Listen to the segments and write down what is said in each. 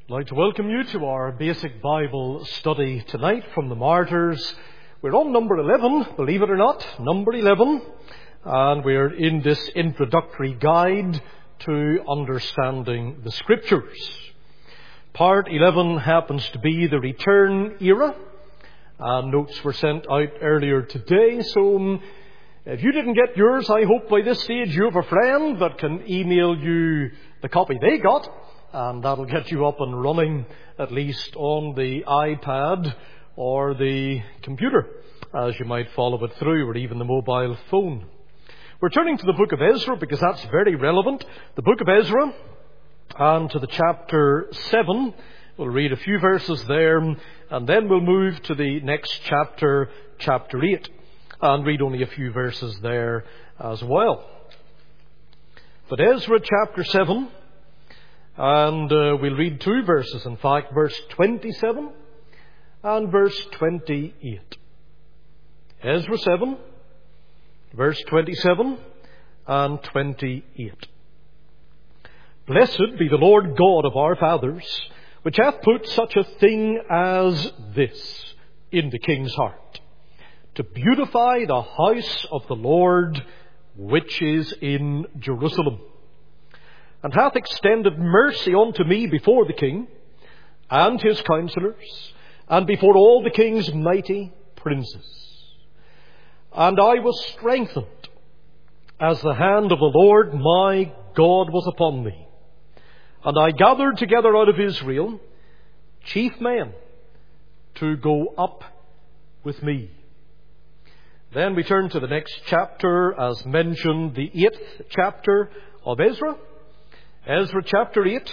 I'd like to welcome you to our basic Bible study tonight from the Martyrs. We're on number 11, believe it or not, number 11, and we're in this introductory guide to understanding the Scriptures. Part 11 happens to be the return era, and notes were sent out earlier today, so if you didn't get yours, I hope by this stage you have a friend that can email you the copy they got, and that'll get you up and running, at least on the iPad or the computer, as you might follow it through, or even the mobile phone. We're turning to the book of Ezra because that's very relevant. The book of Ezra, and to the chapter 7. We'll read a few verses there, and then we'll move to the next chapter, chapter 8, and read only a few verses there as well. But Ezra chapter 7, and we'll read two verses, in fact, verse 27 and verse 28. Ezra 7, verse 27 and 28. Blessed be the Lord God of our fathers, which hath put such a thing as this in the king's heart, to beautify the house of the Lord which is in Jerusalem, and hath extended mercy unto me before the king and his counselors, and before all the king's mighty princes. And I was strengthened, as the hand of the Lord my God was upon me. And I gathered together out of Israel chief men to go up with me. Then we turn to the next chapter, as mentioned, the 8th chapter of Ezra. Ezra chapter 8,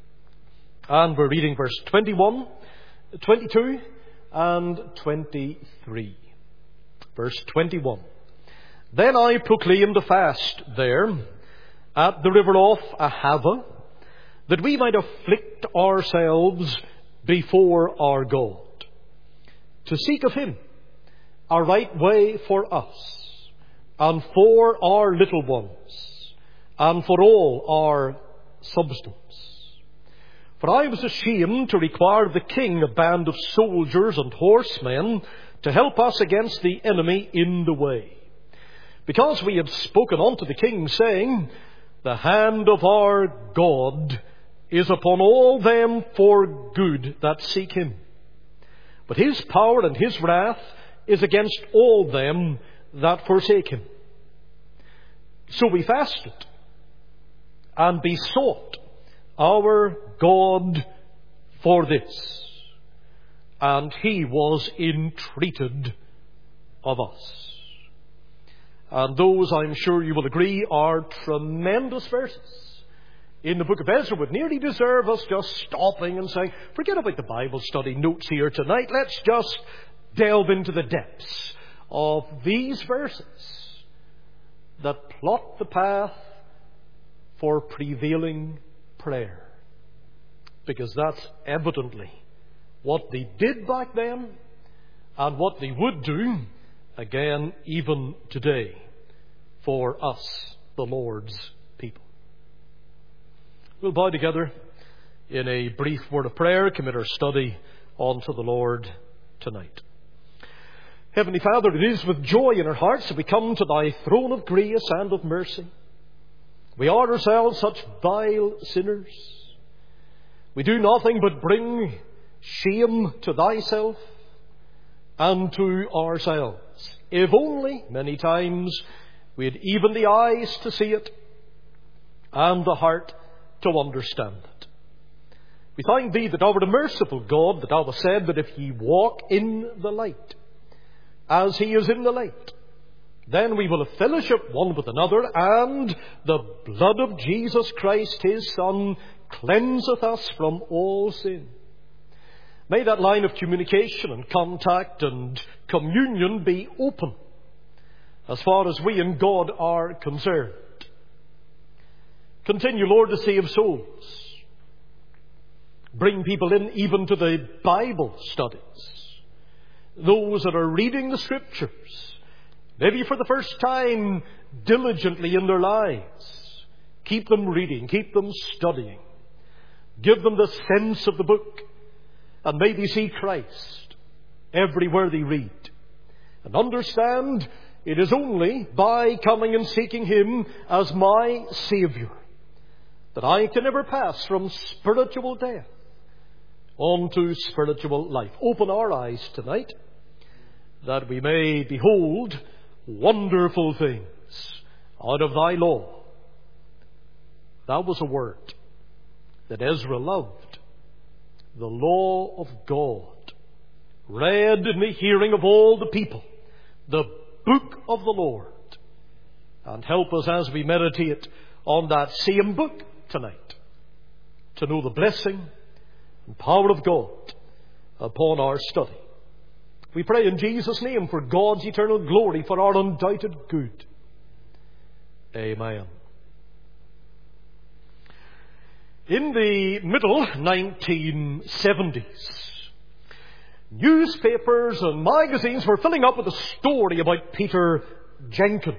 and we're reading verse 21, 22, and 23. Verse 21. Then I proclaimed a fast there at the river of Ahava, that we might afflict ourselves before our God, to seek of Him a right way for us, and for our little ones, and for all our substance. For I was ashamed to require of the king a band of soldiers and horsemen to help us against the enemy in the way, because we had spoken unto the king, saying, the hand of our God is upon all them for good that seek Him, but His power and His wrath is against all them that forsake Him. So we fasted and besought our God for this, and He was entreated of us. And those, I'm sure you will agree, are tremendous verses in the book of Ezra, would nearly deserve us just stopping and saying, forget about the Bible study notes here tonight. Let's just delve into the depths of these verses that plot the path for prevailing prayer. Because that's evidently what they did back then, and what they would do again even today for us, the Lord's people. We'll bow together in a brief word of prayer, commit our study unto the Lord tonight. Heavenly Father, it is with joy in our hearts that we come to Thy throne of grace and of mercy. We are ourselves such vile sinners. We do nothing but bring shame to Thyself and to ourselves. If only, many times, we had even the eyes to see it and the heart to understand it. We thank Thee that Thou art a merciful God, that Thou hast said that if ye walk in the light, as He is in the light, then we will have fellowship one with another, and the blood of Jesus Christ, His Son, cleanseth us from all sin. May that line of communication and contact and communion be open as far as we and God are concerned. Continue, Lord, to save souls. Bring people in even to the Bible studies. Those that are reading the Scriptures, maybe for the first time, diligently in their lives. Keep them reading, keep them studying. Give them the sense of the book, and may they see Christ everywhere they read, and understand it is only by coming and seeking Him as my Saviour that I can ever pass from spiritual death on to spiritual life. Open our eyes tonight that we may behold wonderful things out of Thy law. That was a word that Ezra loved. The law of God, read in the hearing of all the people, the book of the Lord. And help us as we meditate on that same book tonight to know the blessing and power of God upon our study. We pray in Jesus' name for God's eternal glory, for our undoubted good. Amen. In the middle 1970s, newspapers and magazines were filling up with a story about Peter Jenkins.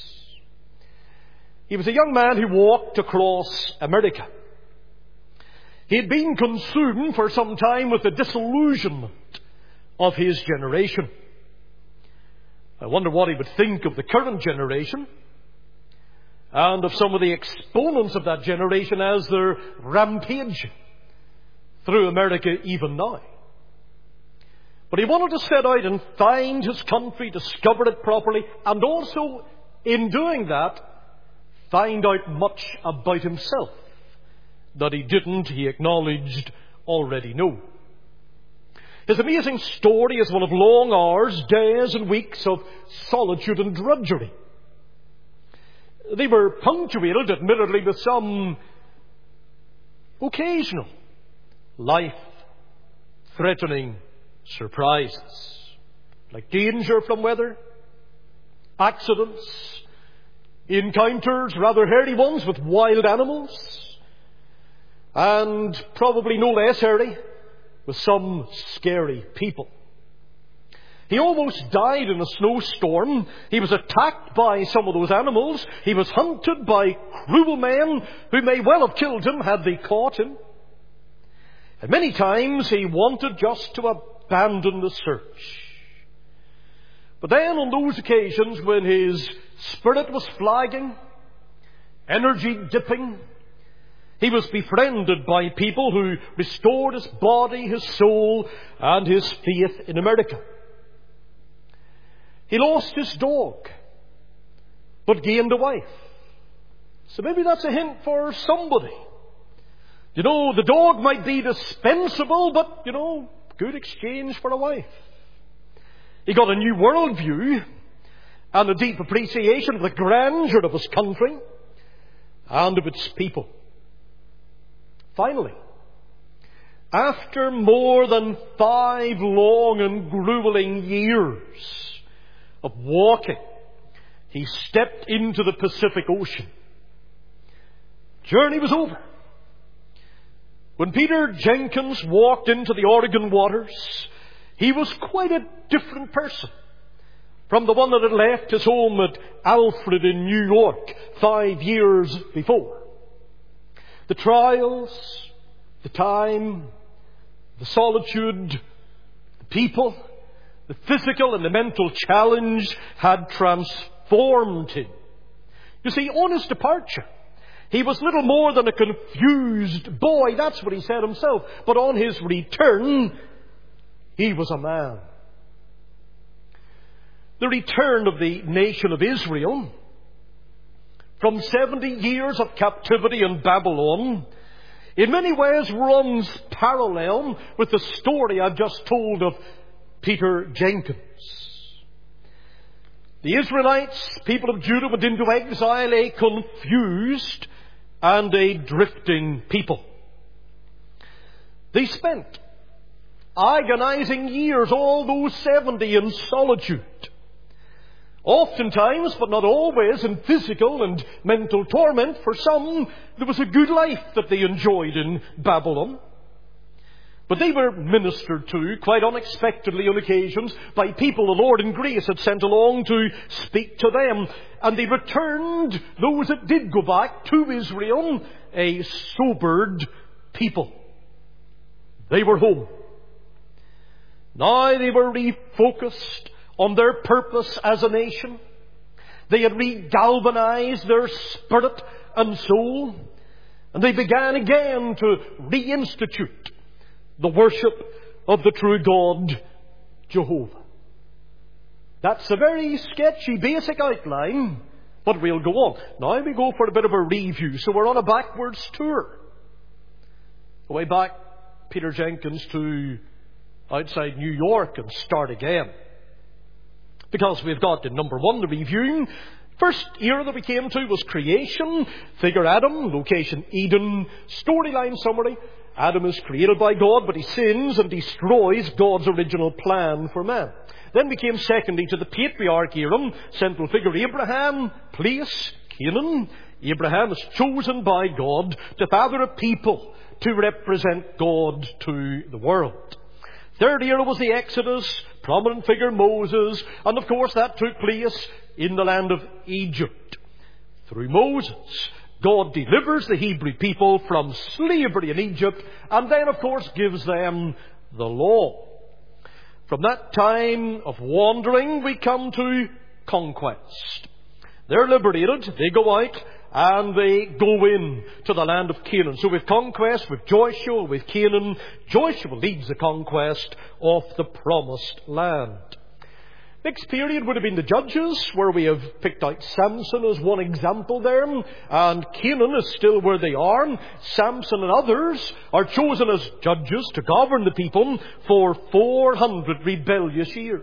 He was a young man who walked across America. He had been consumed for some time with the disillusionment of his generation. I wonder what he would think of the current generation and of some of the exponents of that generation as they're rampaging through America even now. But he wanted to set out and find his country, discover it properly, and also, in doing that, find out much about himself that he didn't, he acknowledged, already know. His amazing story is one of long hours, days and weeks of solitude and drudgery. They were punctuated, admittedly, with some occasional life-threatening surprises, like danger from weather, accidents, encounters, rather hairy ones, with wild animals, and probably no less hairy, with some scary people. He almost died in a snowstorm. He was attacked by some of those animals. He was hunted by cruel men who may well have killed him had they caught him. And many times he wanted just to abandon the search. But then on those occasions when his spirit was flagging, energy dipping, he was befriended by people who restored his body, his soul, and his faith in America. He lost his dog, but gained a wife. So maybe that's a hint for somebody. You know, the dog might be dispensable, but, good exchange for a wife. He got a new worldview and a deep appreciation of the grandeur of his country and of its people. Finally, after more than 5 long and grueling years of walking, he stepped into the Pacific Ocean. Journey was over. When Peter Jenkins walked into the Oregon waters, he was quite a different person from the one that had left his home at Alfred in New York 5 years before. The trials, the time, the solitude, the people, the physical and the mental challenge had transformed him. You see, on his departure, he was little more than a confused boy. That's what he said himself. But on his return, he was a man. The return of the nation of Israel from 70 years of captivity in Babylon in many ways runs parallel with the story I've just told of Peter Jenkins. The Israelites, people of Judah, went into exile, a confused and a drifting people. They spent agonizing years, all those 70, in solitude. Oftentimes, but not always, in physical and mental torment. For some, there was a good life that they enjoyed in Babylon. But they were ministered to, quite unexpectedly on occasions, by people the Lord in grace had sent along to speak to them. And they returned, those that did go back to Israel, a sobered people. They were home. Now they were refocused on their purpose as a nation. They had re-galvanized their spirit and soul. And they began again to reinstitute the worship of the true God, Jehovah. That's a very sketchy, basic outline, but we'll go on. Now we go for a bit of a review. So we're on a backwards tour. The way back, Peter Jenkins, to outside New York and start again. Because we've got in number 1 the reviewing. First era that we came to was creation. Figure Adam, location Eden. Storyline summary. Adam is created by God, but he sins and destroys God's original plan for man. Then we came secondly to the patriarch era. Central figure Abraham. Place Canaan. Abraham is chosen by God to father a people to represent God to the world. Third era was the Exodus, prominent figure Moses, and of course that took place in the land of Egypt. Through Moses, God delivers the Hebrew people from slavery in Egypt, and then of course gives them the law. From that time of wandering, we come to conquest. They're liberated, they go out, and they go in to the land of Canaan. So with conquest, with Joshua, with Canaan, Joshua leads the conquest of the promised land. Next period would have been the Judges, where we have picked out Samson as one example there. And Canaan is still where they are. Samson and others are chosen as judges to govern the people for 400 rebellious years.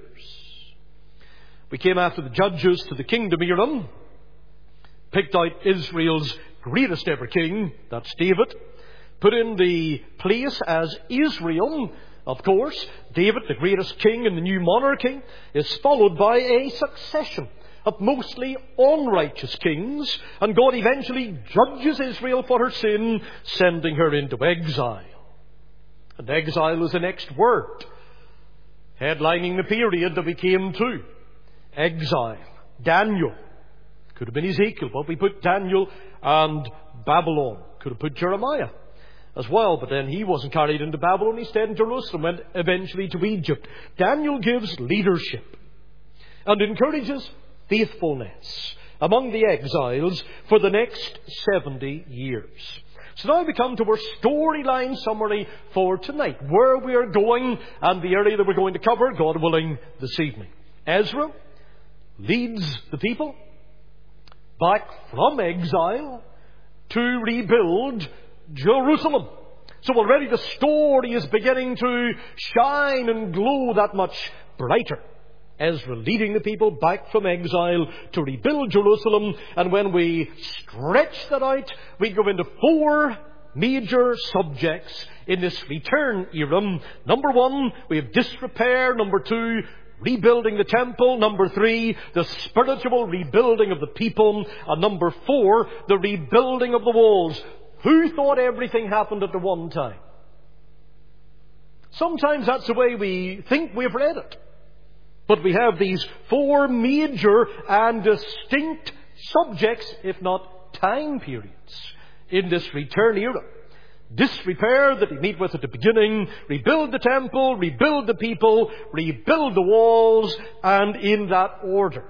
We came after the Judges to the kingdom era. Picked out Israel's greatest ever king, that's David. Put in the place as Israel. Of course, David, the greatest king in the new monarchy, is followed by a succession of mostly unrighteous kings. And God eventually judges Israel for her sin, sending her into exile. And exile is the next word, headlining the period that we came to. Exile. Daniel. Could have been Ezekiel, but we put Daniel and Babylon. Could have put Jeremiah as well, but then he wasn't carried into Babylon. He stayed in Jerusalem, went eventually to Egypt. Daniel gives leadership and encourages faithfulness among the exiles for the next 70 years. So now we come to our storyline summary for tonight, where we are going and the area that we're going to cover, God willing, this evening. Ezra leads the people back from exile to rebuild Jerusalem. So already the story is beginning to shine and glow that much brighter. Ezra leading the people back from exile to rebuild Jerusalem. And when we stretch that out, we go into 4 major subjects in this return era. Number 1, we have disrepair. Number 2, rebuilding the temple. Number 3, the spiritual rebuilding of the people. And number 4, the rebuilding of the walls. Who thought everything happened at the one time? Sometimes that's the way we think we've read it. But we have these 4 major and distinct subjects, if not time periods, in this return era. Disrepair that we meet with at the beginning, rebuild the temple, rebuild the people, rebuild the walls, and in that order.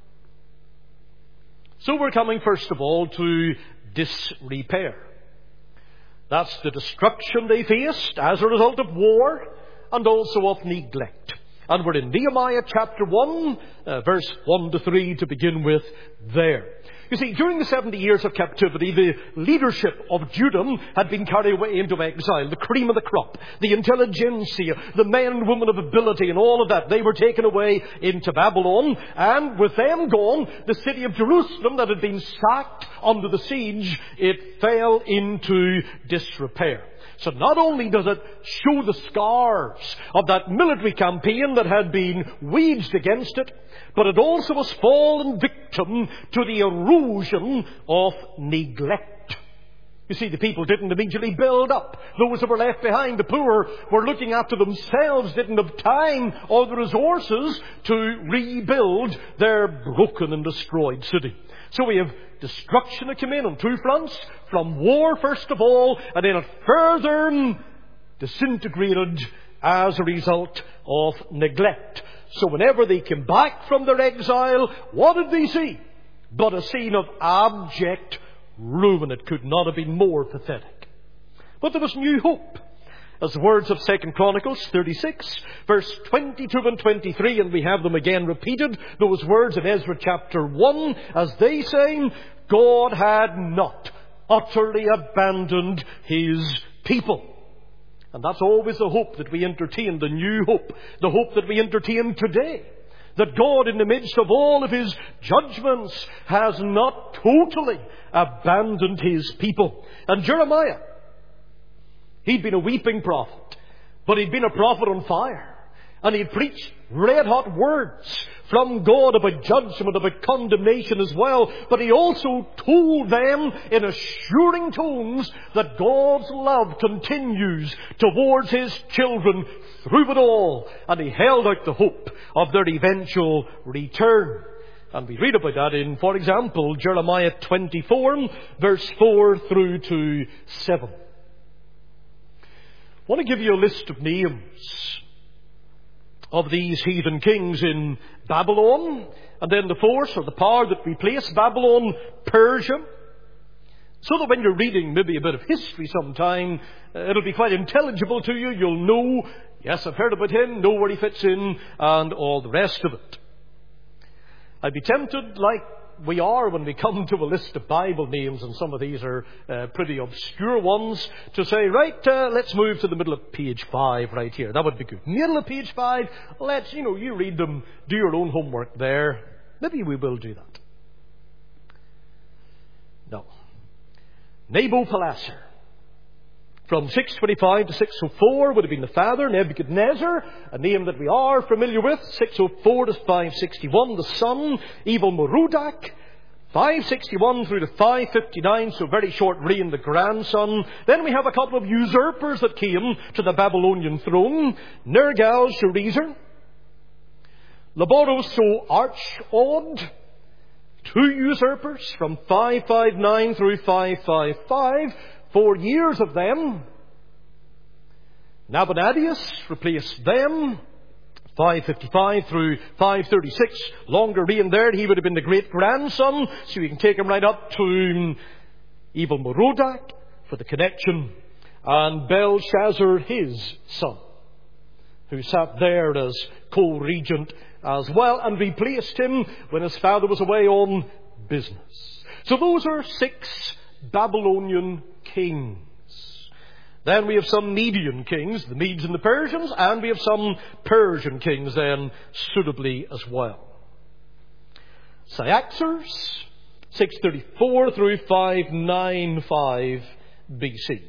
So we're coming first of all to disrepair. That's the destruction they faced as a result of war and also of neglect. And we're in Nehemiah chapter 1, verse 1 to 3 to begin with there. You see, during the 70 years of captivity, the leadership of Judah had been carried away into exile. The cream of the crop, the intelligentsia, the men and women of ability and all of that, they were taken away into Babylon. And with them gone, the city of Jerusalem that had been sacked under the siege, it fell into disrepair. So not only does it show the scars of that military campaign that had been waged against it, but it also has fallen victim to the erosion of neglect. You see, the people didn't immediately build up. Those that were left behind, the poor, were looking after themselves, didn't have time or the resources to rebuild their broken and destroyed city. So we have destruction had come in on two fronts, from war first of all, and then it further disintegrated as a result of neglect. So whenever they came back from their exile, what did they see? But a scene of abject ruin. It could not have been more pathetic. But there was new hope. As the words of 2 Chronicles 36, verse 22 and 23, and we have them again repeated, those words in Ezra chapter 1, as they say, God had not utterly abandoned His people. And that's always the hope that we entertain, the new hope, the hope that we entertain today. That God, in the midst of all of His judgments, has not totally abandoned His people. And Jeremiah, he'd been a weeping prophet, but he'd been a prophet on fire. And he'd preached red-hot words from God about judgment, about condemnation as well. But he also told them in assuring tones that God's love continues towards His children through it all. And he held out the hope of their eventual return. And we read about that in, for example, Jeremiah 24, verse 4 through to 7. I want to give you a list of names of these heathen kings in Babylon, and then the force or the power that replaced Babylon, Persia, so that when you're reading maybe a bit of history sometime, it'll be quite intelligible to you. You'll know, yes, I've heard about him, know where he fits in, and all the rest of it. I'd be tempted, like we are when we come to a list of Bible names, and some of these are pretty obscure ones, to say, right, let's move to the middle of page 5 right here. That would be good. Middle of page 5, let's, you read them, do your own homework there. Maybe we will do that. No. Nabopolassar, from 625 to 604, would have been the father. Nebuchadnezzar, a name that we are familiar with, 604 to 561, the son. Evil-Merodach, 561 through to 559, so very short reign, the grandson. Then we have a couple of usurpers that came to the Babylonian throne. Nergal-Sharezer, Labodhoso-Archod, two usurpers from 559 through 555. 4 years of them. Nabonidus replaced them. 555 through 536. Longer reign there. He would have been the great-grandson. So you can take him right up to Evil-Merodach for the connection. And Belshazzar, his son, who sat there as co-regent as well, and replaced him when his father was away on business. So those are 6 Babylonian kings. Then we have some Median kings, the Medes and the Persians, and we have some Persian kings then suitably as well. Cyaxares, 634 through 595 BC.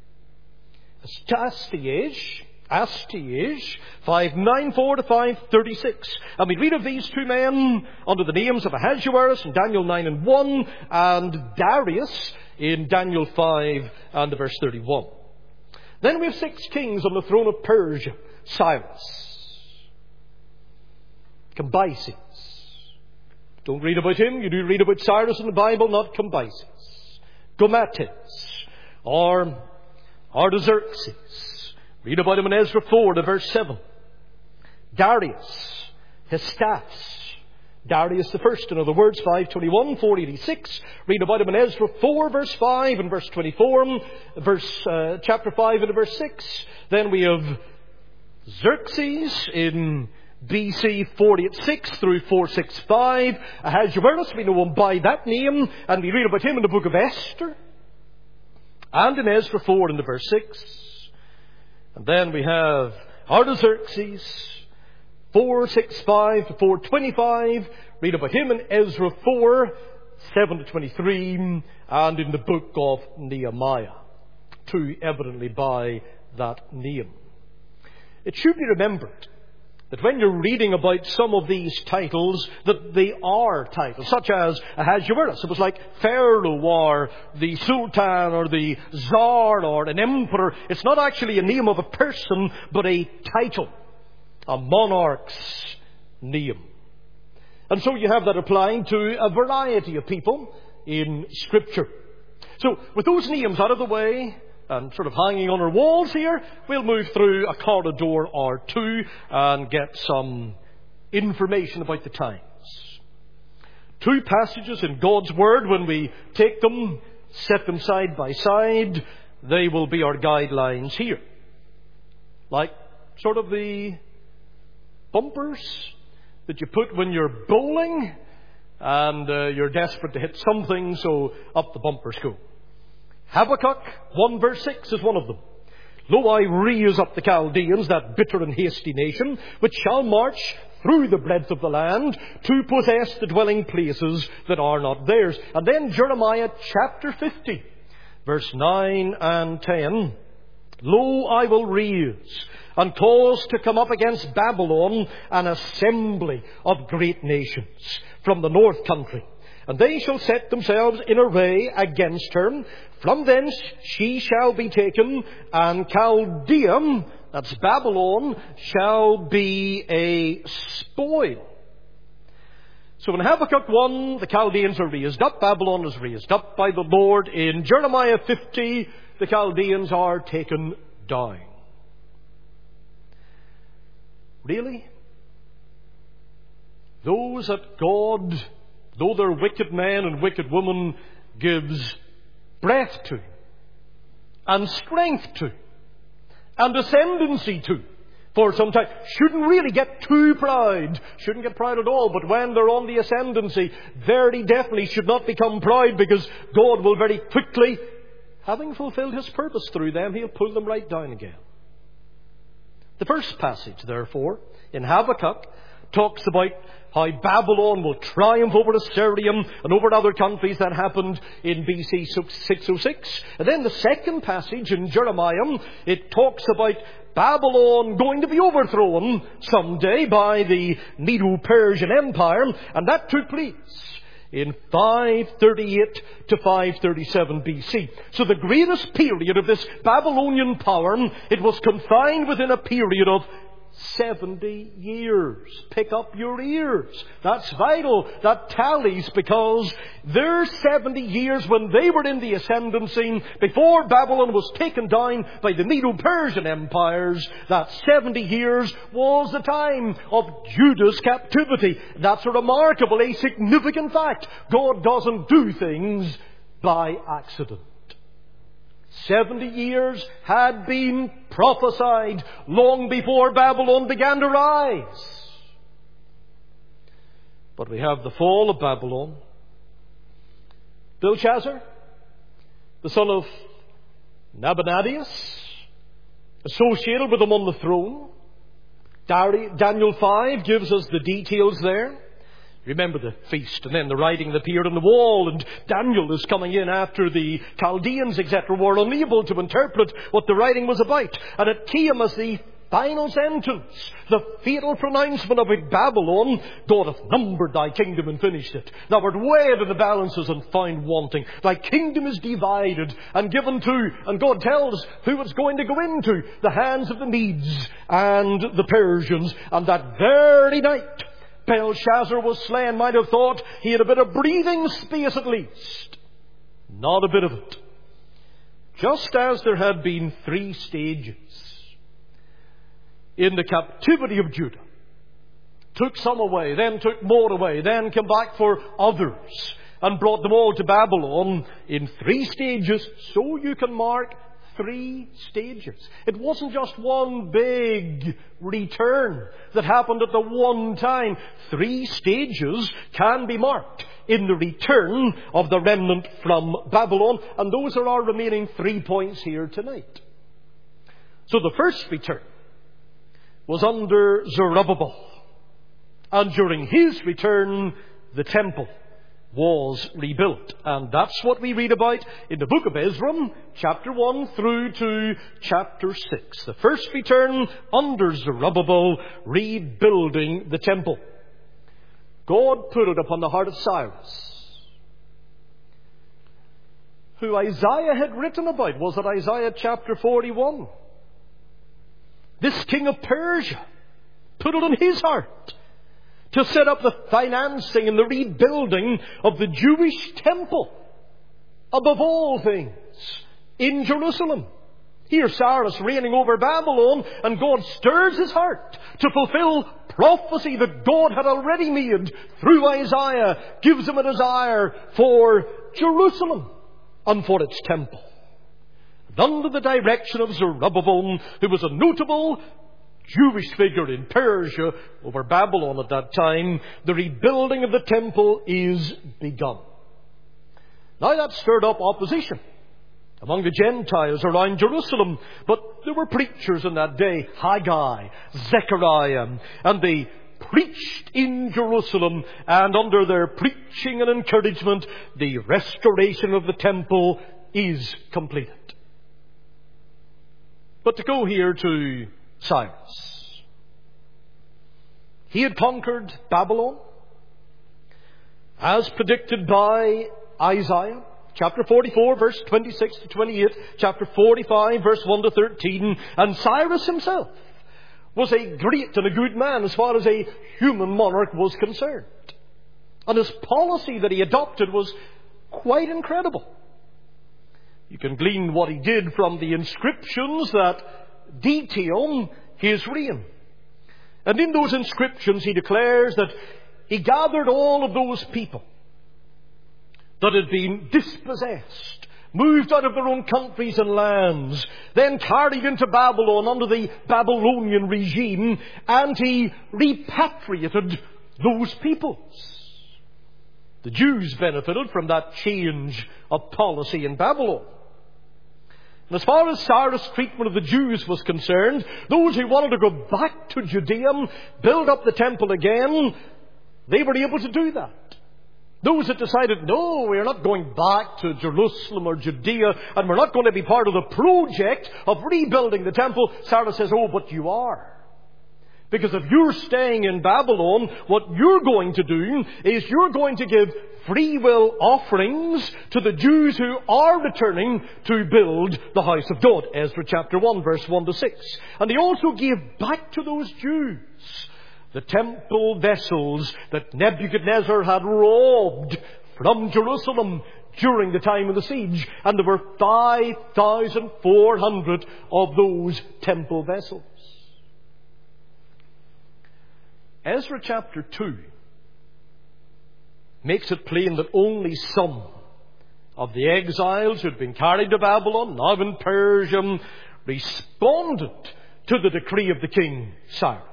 Astyages, 594 to 536. And we read of these two men under the names of Ahasuerus in Daniel 9 and 1, and Darius in Daniel 5 and verse 31. Then we have 6 kings on the throne of Persia. Cyrus, Cambyses. Don't read about him. You do read about Cyrus in the Bible, not Cambyses. Gomates, or Artaxerxes. Read about him in Ezra 4 to verse 7. Darius, Hystas, Darius the first, in other words, 521, 486. Read about him in Ezra 4 verse 5 and verse 24, chapter 5 and verse 6. Then we have Xerxes in BC 486 through 465. Ahasuerus, we know him by that name, and we read about him in the book of Esther and in Ezra 4 and verse 6. And then we have Artaxerxes, 465 to 425. Read about him in Ezra 4, 7 to 23, and in the book of Nehemiah, 2 evidently by that name. It should be remembered that when you're reading about some of these titles, that they are titles, such as Ahasuerus. It was like Pharaoh or the Sultan or the Tsar or an emperor. It's not actually a name of a person, but a title, a monarch's name. And so you have that applying to a variety of people. in Scripture. So, with those names out of the way, and sort of hanging on our walls here, we'll move through a corridor or two and get some information about the times. Two passages in God's Word, when we take them, set them side by side, they will be our guidelines here. Like sort of the bumpers that you put when you're bowling and you're desperate to hit something, so up the bumpers go. Habakkuk 1 verse 6 is one of them. Lo, I raise up the Chaldeans, that bitter and hasty nation, which shall march through the breadth of the land to possess the dwelling places that are not theirs. And then Jeremiah chapter 50, verse 9 and 10. Lo, I will raise and cause to come up against Babylon an assembly of great nations from the north country. And they shall set themselves in array against her. From thence she shall be taken, and Chaldea, that's Babylon, shall be a spoil. So in Habakkuk 1, the Chaldeans are raised up, Babylon is raised up by the Lord. In Jeremiah 50, the Chaldeans are taken down. Really? Those that God, though they're wicked men and wicked women, gives breath to, and strength to, and ascendancy to, for some time, shouldn't really get too proud. Shouldn't get proud at all. But when they're on the ascendancy, very definitely should not become proud, because God will very quickly, having fulfilled His purpose through them, He'll pull them right down again. The first passage, therefore, in Habakkuk, talks about how Babylon will triumph over Assyria and over other countries. That happened in BC 606. And then the second passage in Jeremiah, it talks about Babylon going to be overthrown someday by the Medo-Persian Empire. And that took place in 538 to 537 BC. So the greatest period of this Babylonian power, it was confined within a period of 70 years. Pick up your ears. That's vital. That tallies, because their 70 years when they were in the ascendancy, before Babylon was taken down by the Medo-Persian empires, that 70 years was the time of Judah's captivity. That's a remarkable, a significant fact. God doesn't do things by accident. 70 years had been prophesied long before Babylon began to rise. But we have the fall of Babylon. Belshazzar, the son of Nabonidus, associated with him on the throne. Daniel 5 gives us the details there. Remember the feast, and then the writing that appeared on the wall, and Daniel is coming in after the Chaldeans, etc., were unable to interpret what the writing was about. And it came as the final sentence, the fatal pronouncement of it, Babylon, God hath numbered thy kingdom and finished it. Thou art weighed in the balances and found wanting. Thy kingdom is divided and given to, and God tells who it's going to go into, the hands of the Medes and the Persians. And that very night, Belshazzar was slain. Might have thought he had a bit of breathing space at least. Not a bit of it. Just as there had been 3 stages in the captivity of Judah. Took some away, then took more away, then came back for others and brought them all to Babylon in 3 stages. So you can mark 3 stages. It wasn't just one big return that happened at the one time. 3 stages can be marked in the return of the remnant from Babylon. And those are our remaining 3 points here tonight. So the first return was under Zerubbabel. And during his return, the temple was rebuilt. And that's what we read about in the book of Ezra, chapter 1 through to chapter 6. The first return under Zerubbabel, rebuilding the temple. God put it upon the heart of Cyrus, who Isaiah had written about. Was it Isaiah chapter 41? This king of Persia put it on his heart to set up the financing and the rebuilding of the Jewish temple, above all things, in Jerusalem. Here Cyrus reigning over Babylon, and God stirs his heart to fulfill prophecy that God had already made through Isaiah, gives him a desire for Jerusalem and for its temple. And under the direction of Zerubbabel, who was a notable Jewish figure in Persia over Babylon at that time, the rebuilding of the temple is begun. Now that stirred up opposition among the Gentiles around Jerusalem, but there were preachers in that day, Haggai, Zechariah, and they preached in Jerusalem, and under their preaching and encouragement, the restoration of the temple is completed. But to go here to Cyrus. He had conquered Babylon, as predicted by Isaiah. Chapter 44, verse 26 to 28, chapter 45, verse 1 to 13. And Cyrus himself was a great and a good man as far as a human monarch was concerned. And his policy that he adopted was quite incredible. You can glean what he did from the inscriptions that detail his reign. And in those inscriptions he declares that he gathered all of those people that had been dispossessed, moved out of their own countries and lands, then carried into Babylon under the Babylonian regime, and he repatriated those peoples. The Jews benefited from that change of policy in Babylon. And as far as Cyrus' treatment of the Jews was concerned, those who wanted to go back to Judea, build up the temple again, they were able to do that. Those that decided, no, we're not going back to Jerusalem or Judea, and we're not going to be part of the project of rebuilding the temple, Cyrus says, oh, but you are. Because if you're staying in Babylon, what you're going to do is you're going to give free will offerings to the Jews who are returning to build the house of God. Ezra chapter 1, verse 1 to 6. And he also gave back to those Jews the temple vessels that Nebuchadnezzar had robbed from Jerusalem during the time of the siege. And there were 5,400 of those temple vessels. Ezra chapter 2 makes it plain that only some of the exiles who had been carried to Babylon, now in Persia, responded to the decree of the king Cyrus.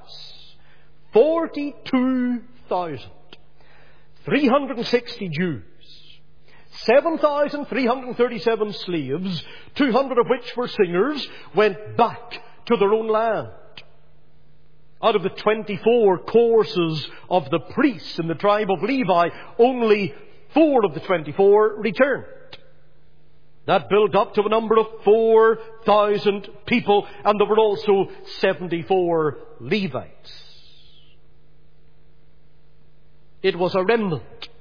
42,360 Jews, 7,337 slaves, 200 of which were singers, went back to their own land. Out of the 24 courses of the priests in the tribe of Levi, only 4 of the 24 returned. That built up to a number of 4,000 people, and there were also 74 Levites. It was a remnant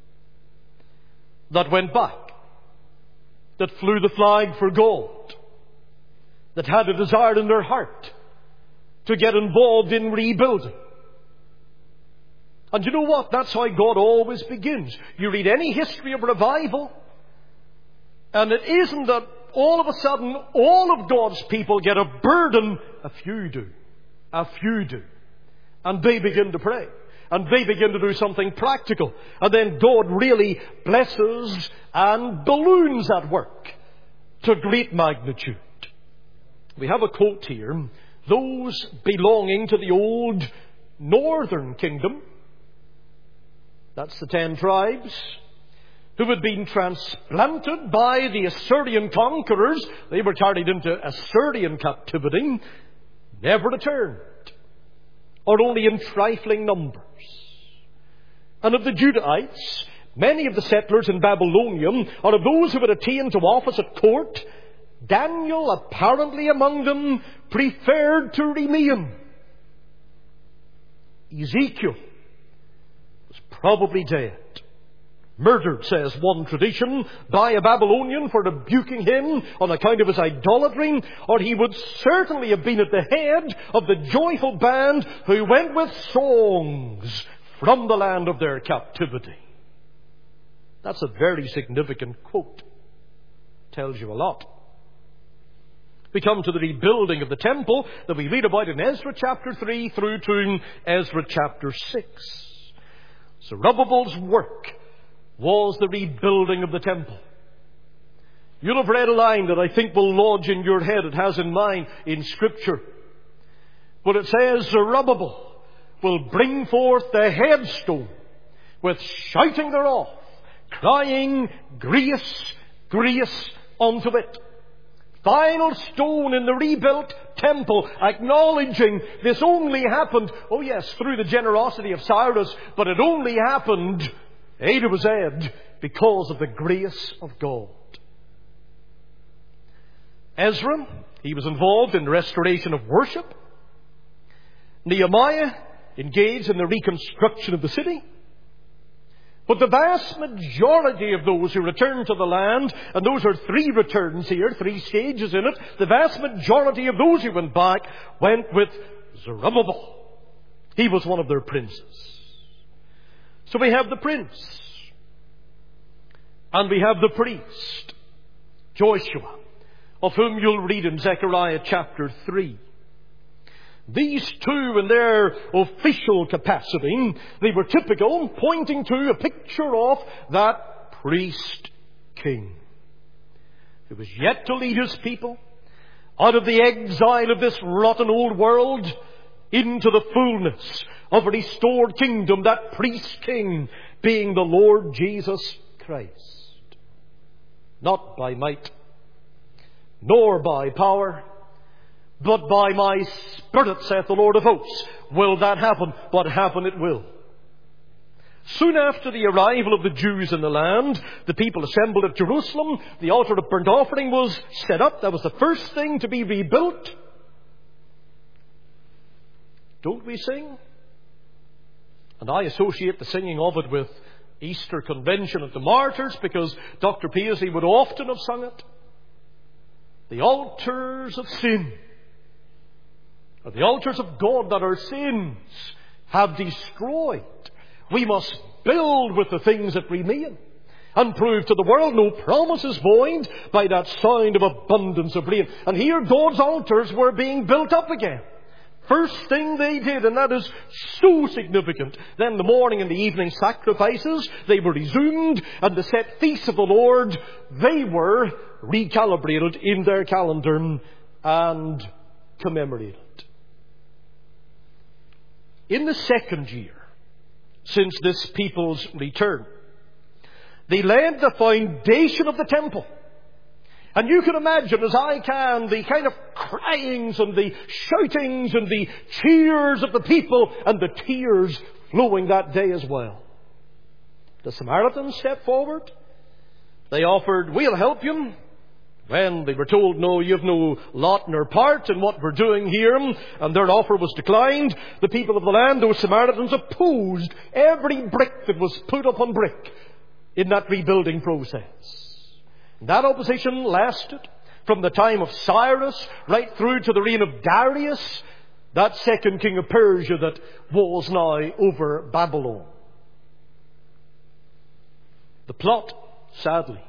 that went back, that flew the flag for God, that had a desire in their heart to get involved in rebuilding. And you know what? That's how God always begins. You read any history of revival, and it isn't that all of a sudden all of God's people get a burden. A few do. A few do. And they begin to pray. And they begin to do something practical. And then God really blesses and balloons that work to great magnitude. We have a quote here. Those belonging to the old northern kingdom, that's the 10 tribes, who had been transplanted by the Assyrian conquerors, they were carried into Assyrian captivity, never returned, or only in trifling numbers. And of the Judahites, many of the settlers in Babylonia, or of those who had attained to office at court, Daniel, apparently among them, preferred to remain. Ezekiel was probably dead. Murdered, says one tradition, by a Babylonian for rebuking him on account of his idolatry, or he would certainly have been at the head of the joyful band who went with songs from the land of their captivity. That's a very significant quote. Tells you a lot. We come to the rebuilding of the temple that we read about in Ezra chapter 3 through to Ezra chapter 6. Zerubbabel's work was the rebuilding of the temple. You'll have read a line that I think will lodge in your head. It has in mine in Scripture. But it says, Zerubbabel will bring forth the headstone with shouting thereof, crying, Grace, grace unto it. Final stone in the rebuilt temple, acknowledging this only happened, oh yes, through the generosity of Cyrus, but it only happened, A to Z, because of the grace of God. Ezra, he was involved in the restoration of worship. Nehemiah engaged in the reconstruction of the city. But the vast majority of those who returned to the land, and those are 3 returns here, 3 stages in it, the vast majority of those who went back went with Zerubbabel. He was one of their princes. So we have the prince, and we have the priest, Joshua, of whom you'll read in Zechariah chapter 3. These two, in their official capacity, they were typical, pointing to a picture of that priest king who was yet to lead his people out of the exile of this rotten old world into the fullness of a restored kingdom, that priest king being the Lord Jesus Christ. Not by might, nor by power, but by my Spirit, saith the Lord of hosts, will that happen, but happen it will. Soon after the arrival of the Jews in the land, the people assembled at Jerusalem. The altar of burnt offering was set up. That was the first thing to be rebuilt. Don't we sing? And I associate the singing of it with Easter Convention at the Martyrs, because Dr. Paisley would often have sung it. The altars of sin are the altars of God that our sins have destroyed. We must build with the things that remain and prove to the world no promise is void by that sound of abundance of rain. And here God's altars were being built up again. First thing they did, and that is so significant. Then the morning and the evening sacrifices, they were resumed, and the set feasts of the Lord, they were recalibrated in their calendar and commemorated. In the second year since this people's return, they laid the foundation of the temple. And you can imagine, as I can, the kind of cryings and the shoutings and the cheers of the people and the tears flowing that day as well. The Samaritans stepped forward. They offered, we'll help you. When they were told, no, you've no lot nor part in what we're doing here, and their offer was declined, the people of the land, those Samaritans, opposed every brick that was put upon brick in that rebuilding process. That opposition lasted from the time of Cyrus right through to the reign of Darius, that second king of Persia that was now over Babylon. The plot, sadly,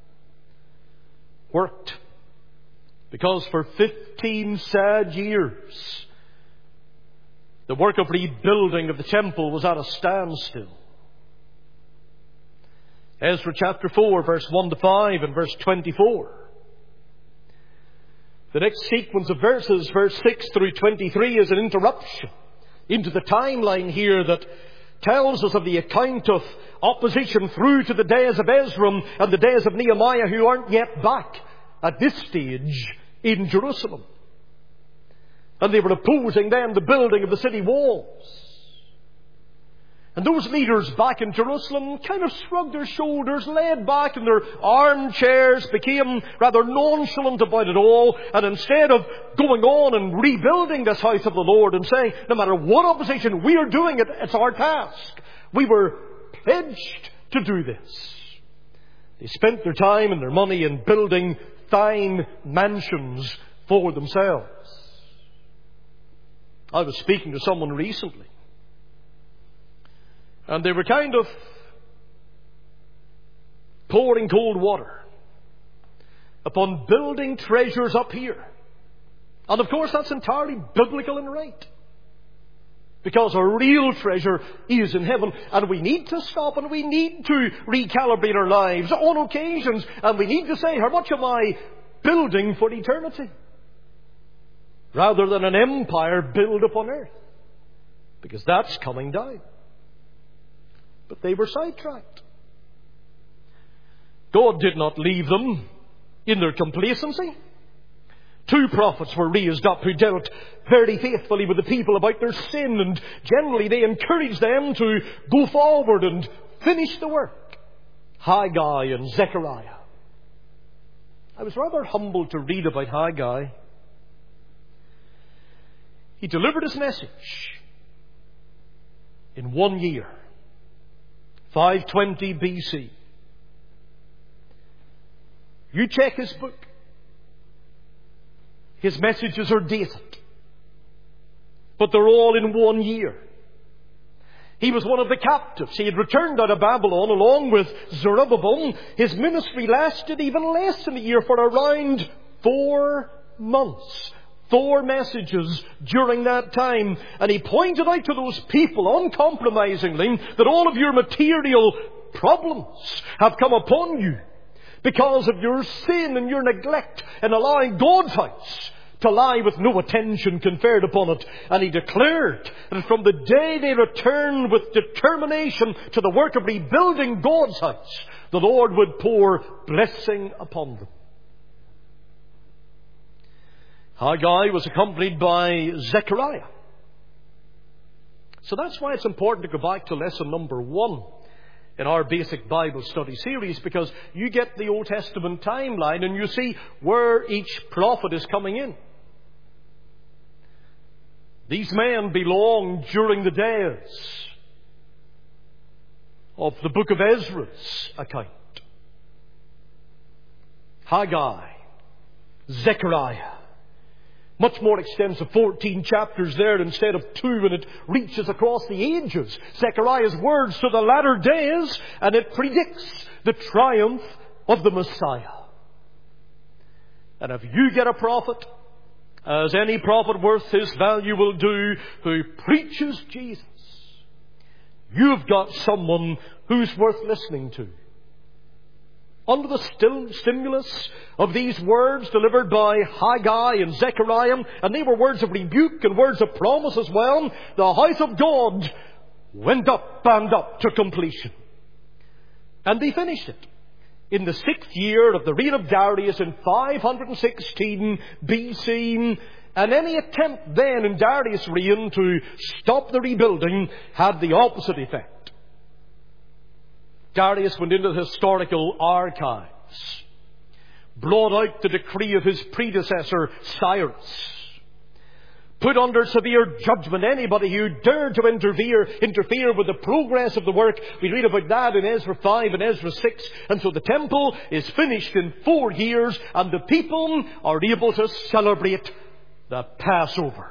worked, because for 15 sad years the work of rebuilding of the temple was at a standstill. Ezra chapter 4, verse 1 to 5 and verse 24. The next sequence of verses, verse 6 through 23, is an interruption into the timeline here that tells us of the account of opposition through to the days of Ezra and the days of Nehemiah, who aren't yet back at this stage in Jerusalem. And they were opposing then the building of the city walls. And those leaders back in Jerusalem kind of shrugged their shoulders, laid back in their armchairs, became rather nonchalant about it all. And instead of going on and rebuilding this house of the Lord and saying, no matter what opposition, we are doing it, it's our task. We were pledged to do this. They spent their time and their money in building fine mansions for themselves. I was speaking to someone recently And they were kind of pouring cold water upon building treasures up here. And of course that's entirely biblical and right. Because our real treasure is in heaven. And we need to stop and we need to recalibrate our lives on occasions. And we need to say, how much am I building for eternity? Rather than an empire built upon earth. Because that's coming down. But they were sidetracked. God did not leave them in their complacency. 2 prophets were raised up who dealt very faithfully with the people about their sin, and generally they encouraged them to go forward and finish the work. Haggai and Zechariah. I was rather humbled to read about Haggai. He delivered his message in 1 year, 520 BC. You check his book. His messages are dated. But they're all in 1 year. He was one of the captives. He had returned out of Babylon along with Zerubbabel. His ministry lasted even less than a year, for around 4 months. 4 messages during that time. And he pointed out to those people uncompromisingly that all of your material problems have come upon you because of your sin and your neglect in allowing God's house to lie with no attention conferred upon it. And he declared that from the day they returned with determination to the work of rebuilding God's house, the Lord would pour blessing upon them. Haggai was accompanied by Zechariah. So that's why it's important to go back to lesson number 1 in our basic Bible study series, because you get the Old Testament timeline and you see where each prophet is coming in. These men belong during the days of the book of Ezra's account. Haggai, Zechariah. Much more extensive, 14 chapters there instead of 2, and it reaches across the ages. Zechariah's words to the latter days, and it predicts the triumph of the Messiah. And if you get a prophet, as any prophet worth his value will do, who preaches Jesus, you've got someone who's worth listening to. Under the stimulus of these words delivered by Haggai and Zechariah, and they were words of rebuke and words of promise as well, the house of God went up and up to completion. And they finished it in the 6th year of the reign of Darius in 516 BC. And any attempt then in Darius' reign to stop the rebuilding had the opposite effect. Darius went into the historical archives, brought out the decree of his predecessor Cyrus, put under severe judgment anybody who dared to interfere with the progress of the work. We read about that in Ezra 5 and Ezra 6. And so the temple is finished in 4 years, and the people are able to celebrate the Passover.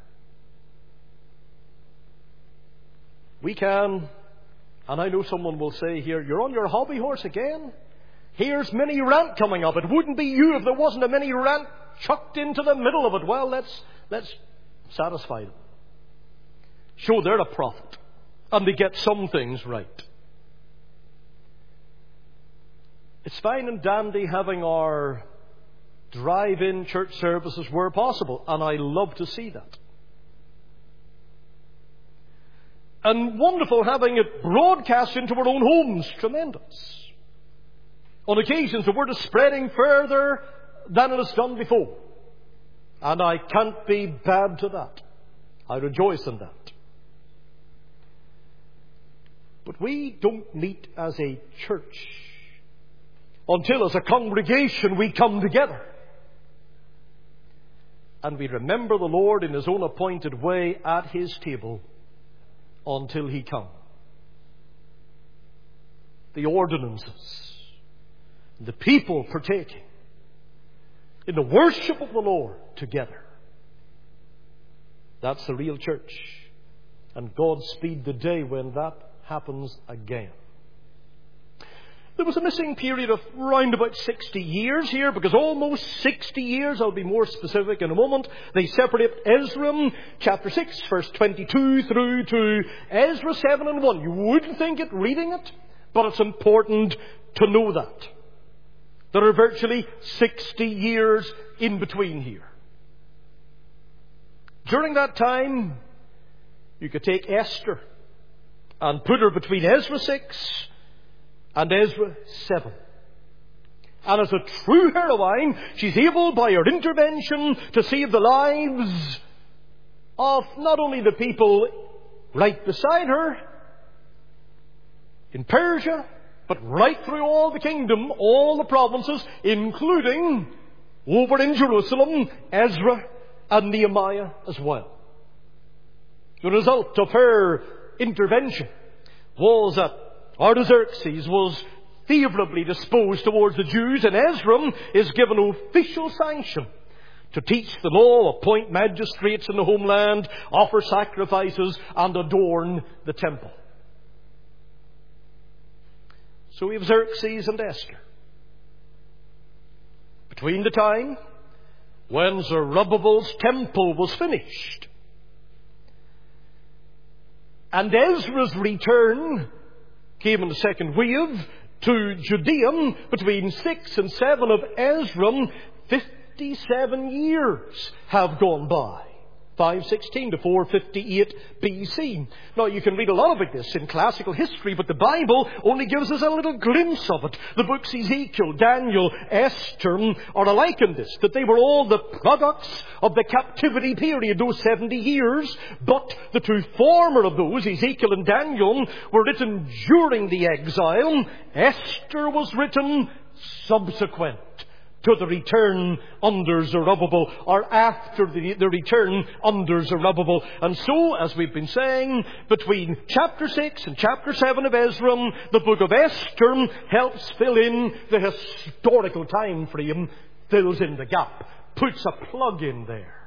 We can, and I know someone will say here, you're on your hobby horse again? Here's mini rant coming up. It wouldn't be you if there wasn't a mini rant chucked into the middle of it. Well, let's satisfy them. Show they're a prophet, and they get some things right. It's fine and dandy having our drive-in church services where possible, and I love to see that. And wonderful having it broadcast into our own homes. Tremendous. On occasions, the word is spreading further than it has done before. And I can't be bad to that. I rejoice in that. But we don't meet as a church until as a congregation we come together. And we remember the Lord in His own appointed way at His table until He come. The ordinances, the people partaking in the worship of the Lord together. That's the real church. And God speed the day when that happens again. There was a missing period of round about 60 years here, because almost 60 years, I'll be more specific in a moment, they separate Ezra chapter 6 verse 22 through to Ezra 7 and 1. You wouldn't think it reading it, but it's important to know that. There are virtually 60 years in between here. During that time, you could take Esther and put her between Ezra 6 and Ezra 7. And as a true heroine, she's able by her intervention to save the lives of not only the people right beside her in Persia, but right through all the kingdom, all the provinces, including over in Jerusalem, Ezra and Nehemiah as well. The result of her intervention was that Artaxerxes was favourably disposed towards the Jews, and Ezra is given official sanction to teach the law, appoint magistrates in the homeland, offer sacrifices, and adorn the temple. So we have Xerxes and Esther. Between the time when Zerubbabel's temple was finished and Ezra's return came in the second wave to Judea, between 6 and 7 of Ezra, 57 years have gone by. 516 to 458 BC. Now, you can read a lot about this in classical history, but the Bible only gives us a little glimpse of it. The books Ezekiel, Daniel, Esther are alike in this, that they were all the products of the captivity period, those 70 years. But the two former of those, Ezekiel and Daniel, were written during the exile. Esther was written subsequent to the return under Zerubbabel, or after the return under Zerubbabel. And so, as we've been saying, between chapter 6 and chapter 7 of Ezra, the book of Esther helps fill in the historical time frame, fills in the gap, puts a plug in there.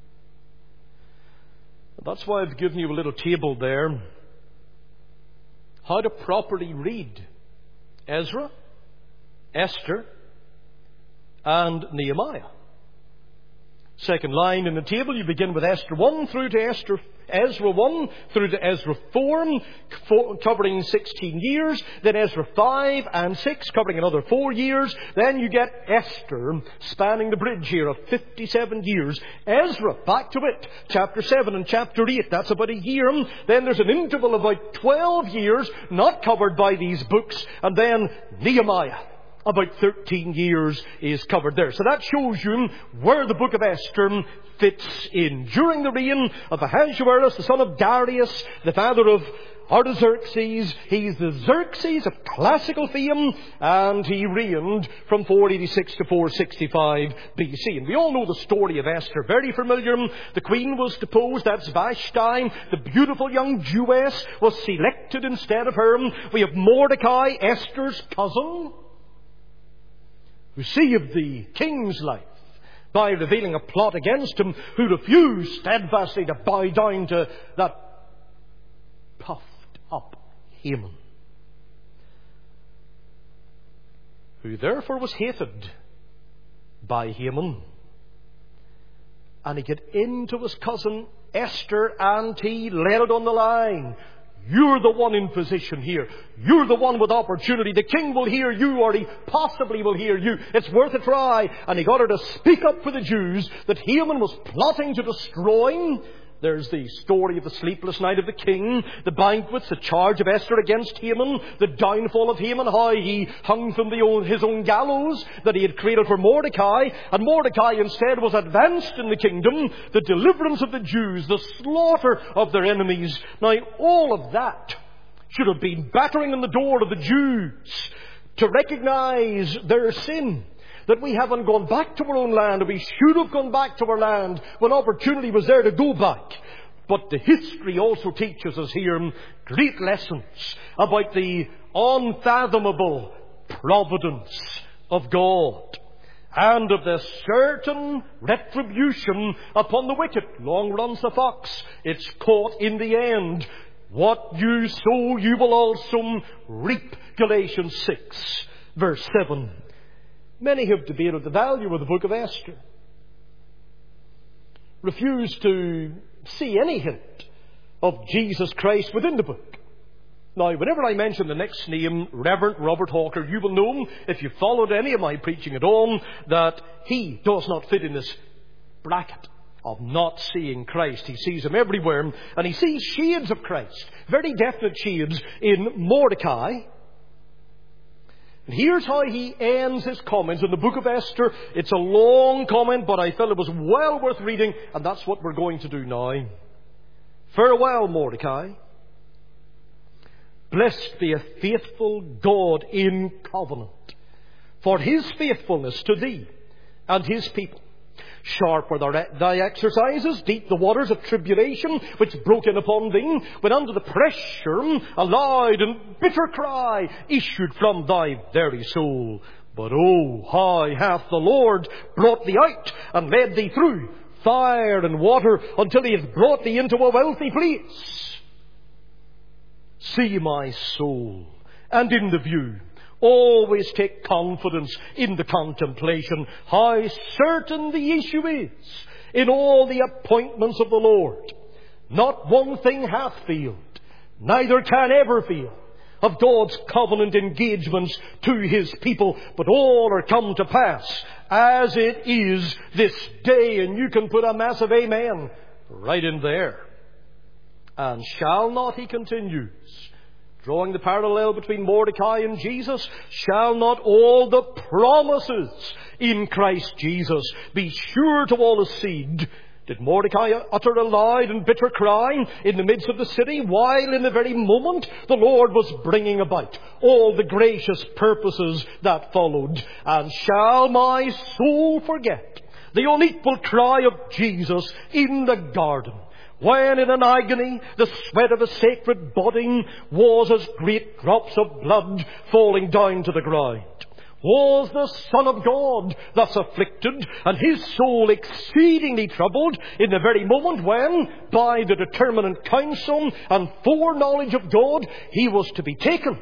That's why I've given you a little table there. How to properly read Ezra, Esther, and Nehemiah. Second line in the table, you begin with Ezra 1 through to Ezra 1 through to Ezra 4, covering 16 years. Then Ezra 5 and 6, covering another 4 years. Then you get Esther, spanning the bridge here of 57 years. Ezra, back to it, chapter 7 and chapter 8, that's about a year. Then there's an interval of about 12 years, not covered by these books. And then Nehemiah, about 13 years is covered there. So that shows you where the book of Esther fits in. During the reign of Ahasuerus, the son of Darius, the father of Artaxerxes, he's the Xerxes of classical fame, and he reigned from 486 to 465 BC. And we all know the story of Esther, very familiar. The queen was deposed, that's Vashti. The beautiful young Jewess was selected instead of her. We have Mordecai, Esther's cousin, who saved the king's life by revealing a plot against him, who refused steadfastly to bow down to that puffed up Haman, who therefore was hated by Haman. And he got into his cousin Esther and he laid it on the line. You're the one in position here. You're the one with opportunity. The king will hear you, or he possibly will hear you. It's worth a try. And he got her to speak up for the Jews that Haman was plotting to destroy. There's the story of the sleepless night of the king, the banquets, the charge of Esther against Haman, the downfall of Haman, how he hung from his own gallows that he had created for Mordecai, and Mordecai instead was advanced in the kingdom, the deliverance of the Jews, the slaughter of their enemies. Now, all of that should have been battering on the door of the Jews to recognize their sin, that we haven't gone back to our own land, and we should have gone back to our land when opportunity was there to go back. But the history also teaches us here great lessons about the unfathomable providence of God and of the certain retribution upon the wicked. Long runs the fox, it's caught in the end. What you sow, you will also reap. Galatians 6, verse 7. Many have debated the value of the book of Esther, refused to see any hint of Jesus Christ within the book. Now, whenever I mention the next name, Reverend Robert Hawker, you will know, if you've followed any of my preaching at all, that he does not fit in this bracket of not seeing Christ. He sees him everywhere, and he sees shades of Christ, very definite shades, in Mordecai. And here's how he ends his comments in the book of Esther. It's a long comment, but I felt it was well worth reading, and that's what we're going to do now. Farewell, Mordecai. Blessed be a faithful God in covenant, for his faithfulness to thee and his people. Sharp were thy exercises, deep the waters of tribulation which broke in upon thee, when under the pressure a loud and bitter cry issued from thy very soul. But oh, how hath the Lord brought thee out and led thee through fire and water until he hath brought thee into a wealthy place. See, my soul, and in the view, always take confidence in the contemplation, how certain the issue is in all the appointments of the Lord. Not one thing hath failed, neither can ever fail, of God's covenant engagements to his people, but all are come to pass as it is this day. And you can put a massive amen right in there. And shall not, he continues, drawing the parallel between Mordecai and Jesus, shall not all the promises in Christ Jesus be sure to all his seed? Did Mordecai utter a loud and bitter cry in the midst of the city, while in the very moment the Lord was bringing about all the gracious purposes that followed? And shall my soul forget the unequal cry of Jesus in the garden, when in an agony the sweat of a sacred body was as great drops of blood falling down to the ground? Was the Son of God thus afflicted, and his soul exceedingly troubled, in the very moment when, by the determinate counsel and foreknowledge of God, he was to be taken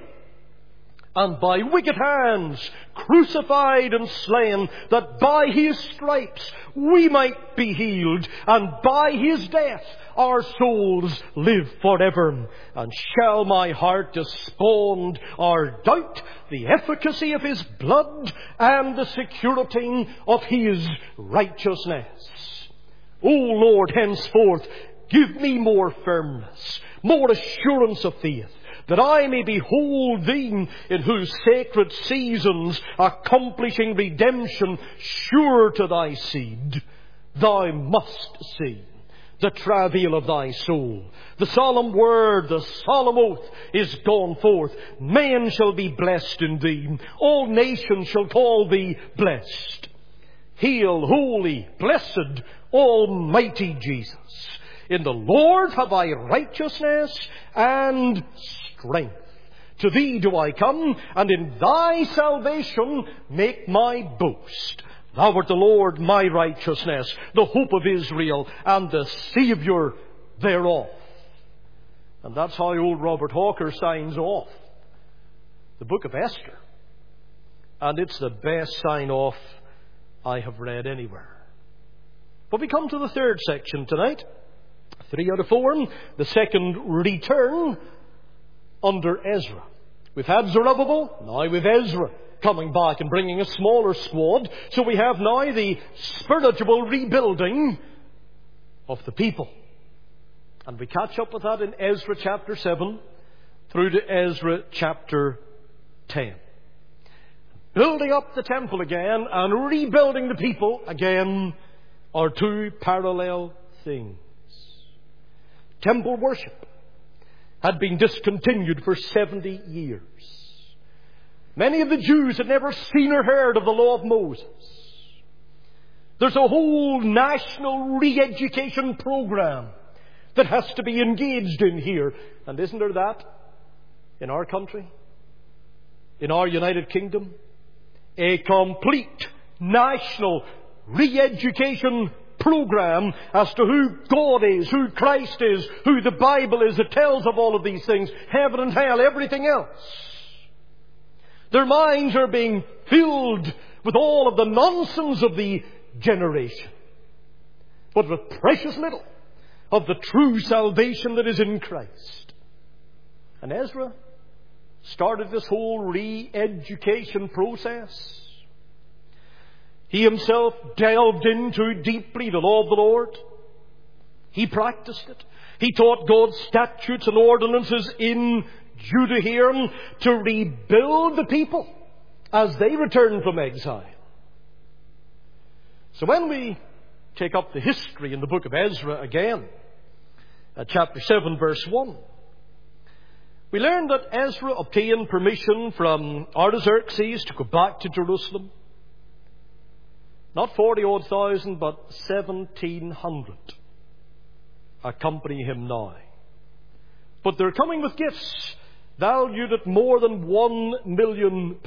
and by wicked hands crucified and slain, that by his stripes we might be healed, and by his death our souls live forever? And shall my heart despond or doubt the efficacy of his blood and the security of his righteousness? O Lord, henceforth give me more firmness, more assurance of faith, that I may behold thee, in whose sacred seasons accomplishing redemption sure to thy seed. Thou must see the travail of thy soul. The solemn word, the solemn oath is gone forth. Men shall be blessed in thee. All nations shall call thee blessed. Hail, holy, blessed, almighty Jesus. In the Lord have I righteousness and strength. To thee do I come, and in thy salvation make my boast. Thou art the Lord my righteousness, the hope of Israel, and the Saviour thereof. And that's how old Robert Hawker signs off the book of Esther. And it's the best sign-off I have read anywhere. But we come to the third section tonight. 3 out of 4, the second return under Ezra. We've had Zerubbabel, now we've Ezra coming back and bringing a smaller squad. So we have now the spiritual rebuilding of the people. And we catch up with that in Ezra chapter 7 through to Ezra chapter 10. Building up the temple again and rebuilding the people again are two parallel things. Temple worship had been discontinued for 70 years. Many of the Jews had never seen or heard of the law of Moses. There's a whole national re-education program that has to be engaged in here. And isn't there that in our country? In our United Kingdom? A complete national re-education program as to who God is, who Christ is, who the Bible is. It tells of all of these things. Heaven and hell, everything else. Their minds are being filled with all of the nonsense of the generation, but with precious little of the true salvation that is in Christ. And Ezra started this whole re-education process. He himself delved into deeply the law of the Lord. He practiced it. He taught God's statutes and ordinances in Judaism to rebuild the people as they returned from exile. So when we take up the history in the book of Ezra again, at chapter 7, verse 1, we learn that Ezra obtained permission from Artaxerxes to go back to Jerusalem. Not 40-odd thousand, but 1,700 accompany him now. But they're coming with gifts valued at more than £1 million.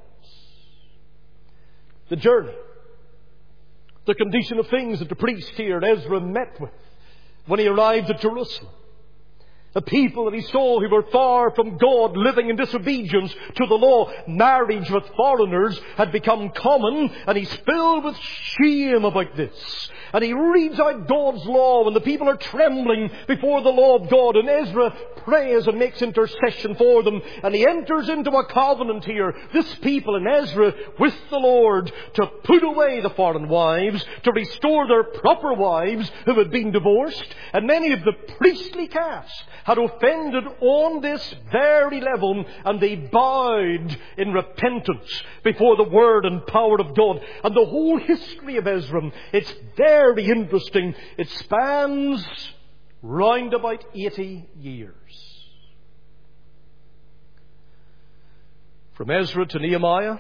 The journey, the condition of things that the priest here, Ezra, met with when he arrived at Jerusalem. The people that he saw who were far from God, living in disobedience to the law. Marriage with foreigners had become common, and he's filled with shame about this. And he reads out God's law, and the people are trembling before the law of God. And Ezra prays and makes intercession for them. And he enters into a covenant here, this people and Ezra, with the Lord, to put away the foreign wives, to restore their proper wives who had been divorced. And many of the priestly caste had offended on this very level, and they bowed in repentance before the word and power of God. And the whole history of Ezra, it's very interesting. It spans round about 80 years. From Ezra to Nehemiah,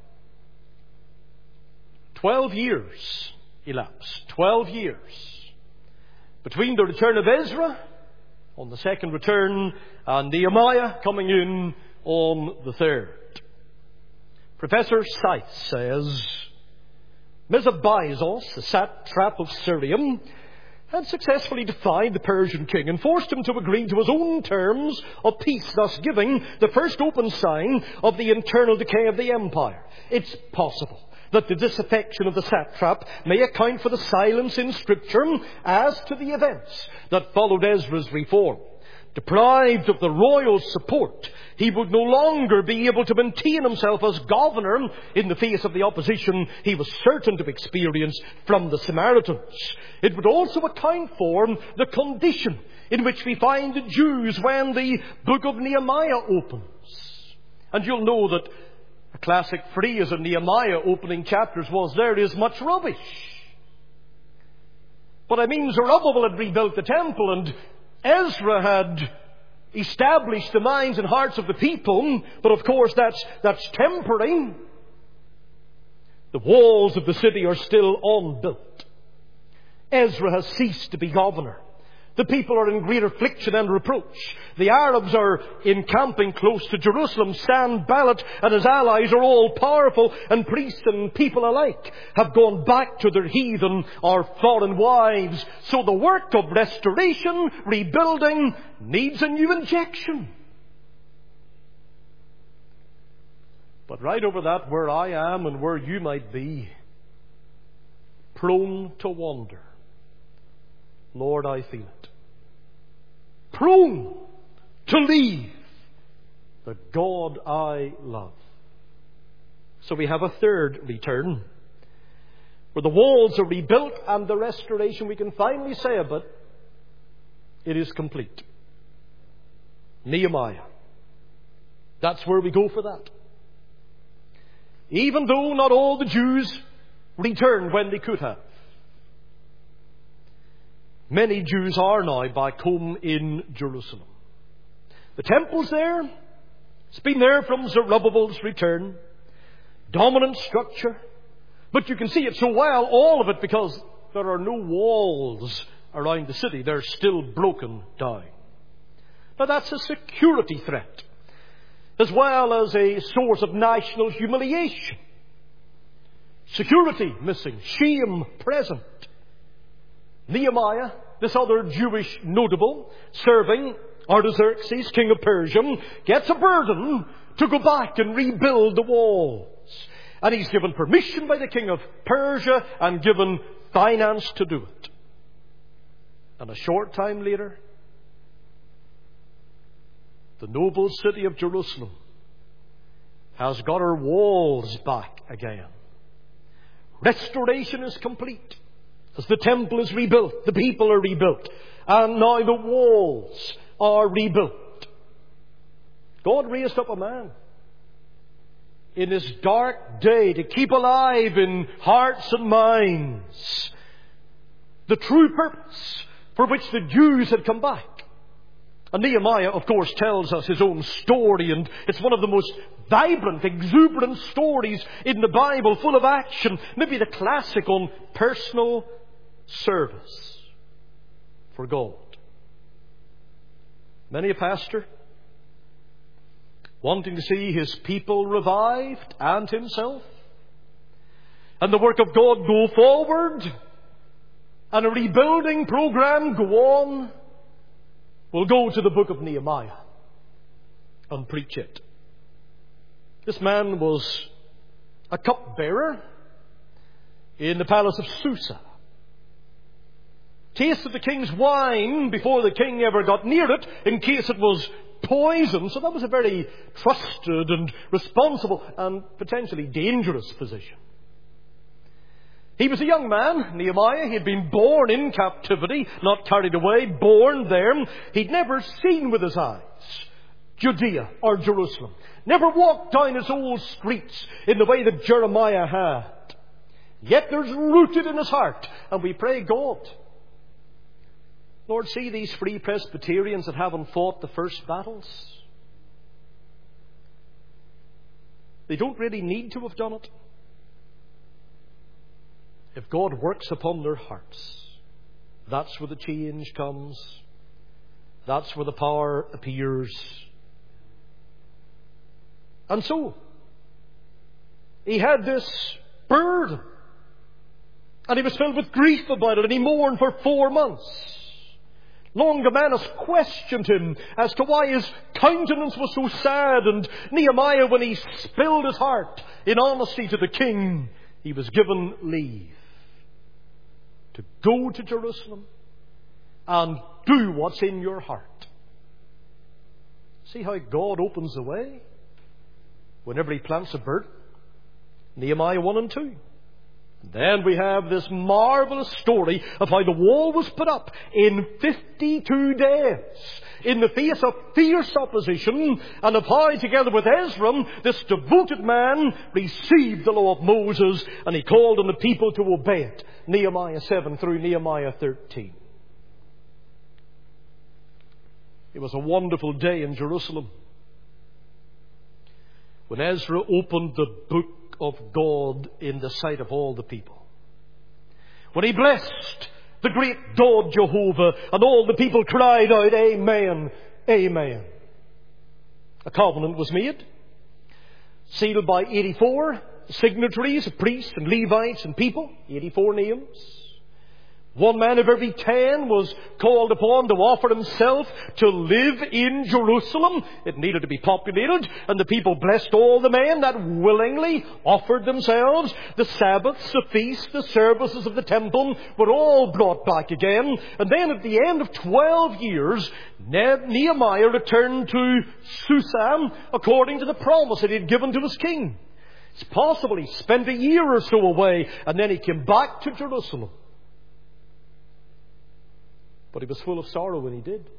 12 years elapsed. 12 years between the return of Ezra on the second return and Nehemiah coming in on the third. Professor Seitz says, Mesobaizos, the satrap of Syria, had successfully defied the Persian king and forced him to agree to his own terms of peace, thus giving the first open sign of the internal decay of the empire. It's possible that the disaffection of the satrap may account for the silence in Scripture as to the events that followed Ezra's reform. Deprived of the royal support, he would no longer be able to maintain himself as governor in the face of the opposition he was certain to experience from the Samaritans. It would also account for the condition in which we find the Jews when the book of Nehemiah opens. And you'll know that a classic phrase in Nehemiah opening chapters was, there is much rubbish. But I mean, Zerubbabel had rebuilt the temple, and Ezra had established the minds and hearts of the people, but of course that's temporary. The walls of the city are still unbuilt. Ezra has ceased to be governor. The people are in great affliction and reproach. The Arabs are encamping close to Jerusalem. Sanballat and his allies are all powerful, and priests and people alike have gone back to their heathen or foreign wives. So the work of restoration, rebuilding, needs a new injection. But right over that, where I am and where you might be, prone to wander, Lord, I feel it. Prone to leave the God I love. So we have a third return, where the walls are rebuilt and the restoration, we can finally say of it is complete. Nehemiah. That's where we go for that. Even though not all the Jews returned when they could have. Many Jews are now back home in Jerusalem. The temple's there. It's been there from Zerubbabel's return. Dominant structure. But you can see it so well, all of it, because there are no walls around the city. They're still broken down. Now that's a security threat, as well as a source of national humiliation. Security missing, shame present. Nehemiah, this other Jewish notable, serving Artaxerxes, king of Persia, gets a burden to go back and rebuild the walls. And he's given permission by the king of Persia and given finance to do it. And a short time later, the noble city of Jerusalem has got her walls back again. Restoration is complete. As the temple is rebuilt, the people are rebuilt, and now the walls are rebuilt. God raised up a man in this dark day to keep alive in hearts and minds the true purpose for which the Jews had come back. And Nehemiah, of course, tells us his own story, and it's one of the most vibrant, exuberant stories in the Bible, full of action. Maybe the classic on personal service for God. Many a pastor wanting to see his people revived and himself, and the work of God go forward, and a rebuilding program go on, will go to the book of Nehemiah and preach it. This man was a cupbearer in the palace of Susa. Tasted the king's wine before the king ever got near it, in case it was poison. So that was a very trusted and responsible and potentially dangerous position. He was a young man, Nehemiah. He had been born in captivity, not carried away, born there. He'd never seen with his eyes Judea or Jerusalem. Never walked down its old streets in the way that Jeremiah had. Yet there's rooted in his heart, and we pray, God, Lord, see these free Presbyterians that haven't fought the first battles. They don't really need to have done it. If God works upon their hearts, that's where the change comes. That's where the power appears. And so, he had this burden, and he was filled with grief about it, and he mourned for 4 months. Longomanus questioned him as to why his countenance was so sad, and Nehemiah, when he spilled his heart in honesty to the king, he was given leave to go to Jerusalem and do what's in your heart. See how God opens the way whenever he plants a burden? Nehemiah 1 and 2. Then we have this marvelous story of how the wall was put up in 52 days in the face of fierce opposition, and of how, together with Ezra, this devoted man received the law of Moses, and he called on the people to obey it. Nehemiah 7 through Nehemiah 13. It was a wonderful day in Jerusalem when Ezra opened the book of God in the sight of all the people. When he blessed the great God Jehovah, and all the people cried out, Amen, Amen. A covenant was made, sealed by 84 signatories of priests and Levites and people, 84 names. 1 man of every 10 was called upon to offer himself to live in Jerusalem. It needed to be populated, and the people blessed all the men that willingly offered themselves. The Sabbaths, the feasts, the services of the temple were all brought back again. And then at the end of 12 years, Nehemiah returned to Susa according to the promise that he had given to his king. It's possible he spent a year or so away, and then he came back to Jerusalem. But he was full of sorrow when he did.